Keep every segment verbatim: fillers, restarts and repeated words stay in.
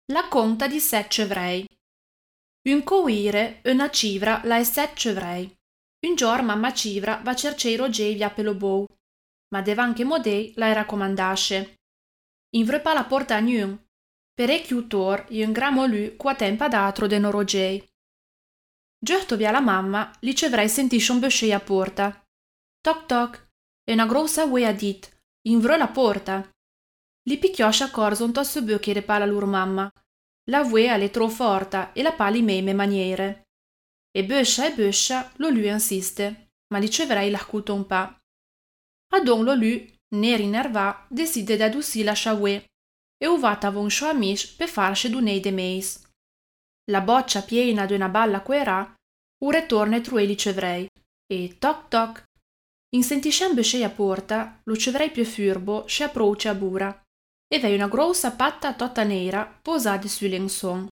La conta di set cevrei. Un coire, una civra, la e set cevrei. Un giorno mamma civra va cercei Roger via pelobou, ma deve anche modei la raccomandasce. In vre pa la porta a gnun, perecchio tor e un gran molu qua tempa d'atro de no Roger. Giorto via la mamma, li cevrei sentisce un bescei a porta. Toc toc, e una grossa uea dit, in vre la porta. Li picchioscia corso un tosso böcchi de pa la lur mamma. La vuea le tro forta e la pali meme maniere. E böscia e böscia, lo lui insiste, ma li cevrei l'arcuto un pa. Adon lo lui, neri nerva, decide da dussi la sciaue, e uvata von scio amici per farci dunei de meis. La boccia piena d'una balla querà, ure torne true li cevrei, e toc toc. In sentiscem böscei a porta, lo cevrei più furbo sci approce a bura, e vei una grossa patta totta nera posata su l'enson.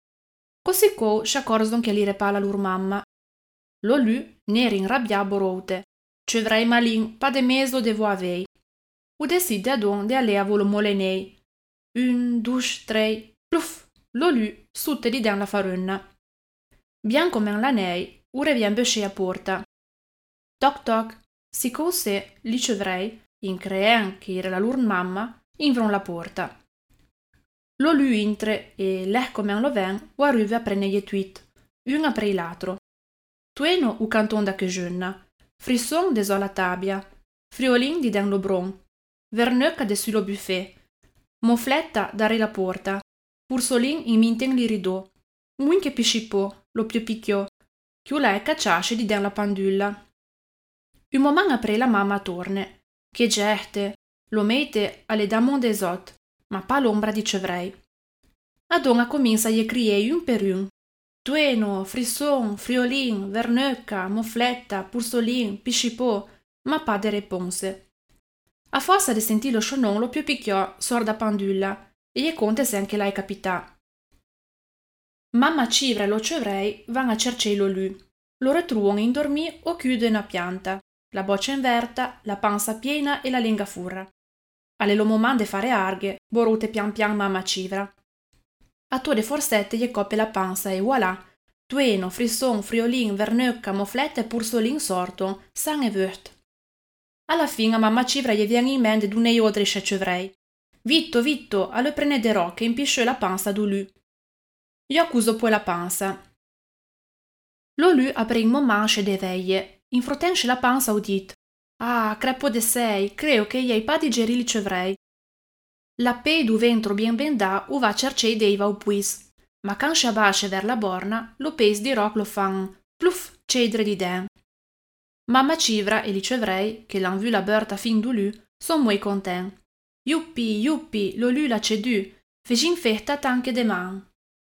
Così co s'accorsano che li repala lur mamma. Lo lu, neri inrabbia boroute, cevrei malin pa de meso devo avei. U decide adon de alea volo molenei. Un, dus, trei, pluff, lo lu, sutte di den la farunna. Bianco men la nei, ure vien böscei a porta. Toc toc, si cose li cevrei, in creen che era la lur mamma, invron la porta. Lo lu intre e leh come lo ven, o arriva a prendere gli tweet, un apre l'altro. Tueno u canton da che giunna, frisson de la tabia, friolin di den lo bron, verneuca de su lo buffet, mofletta dare la porta, pursolin in minten li ridò, muin che piscipò, lo più picchiò, chiula e cacciasce di den la pandulla. Un moment apre la mamma torne, che gerte, lo mette alle damon desot, ma pa l'ombra di cevrei. Adona comincia a gli criei un per un. Tueno, frisson, friolin, verneuca, mofletta, pursolin, piscipò, ma pa de reponse. A forza di sentire lo scionon lo più picchiò sorda pandulla, e gli conte se anche l'hai capità. Mamma civra e lo cevrei van a cercei lo lu. Lo retruon in dormì o chiude una pianta, la boccia inverta, la panza piena e la lingua furra. Alle lo momande fare arghe, borute pian pian mamma civra. A to de forsette gli copre la panza e voilà, tueno, frisson, friolin, verneuca, mofletta e pursolin sorto, san e vört. Alla fine a mamma civra gli viene in mente d'unei odri sce cevrei. Vitto, vitto, allo prene de rocche e impisce la panza du lu. Gli accuso poi la panza. Lo lu apre in moment sce de veie, infrotensce la panza udit. Ah, crepo de sei, creo che gli hai pa digeri li cevrei. La pei du ventro bien bendà u va cercei deiva u puis, ma can sci abasce ver la borna, lo peis di roc lo fan, pluff, cedre di den. Mamma civra e li cevrei, che l'han vu la berta fin du lu, son muoi content. Yuppi, yuppi, lo lu la cedù, fegin fetta tanche de man.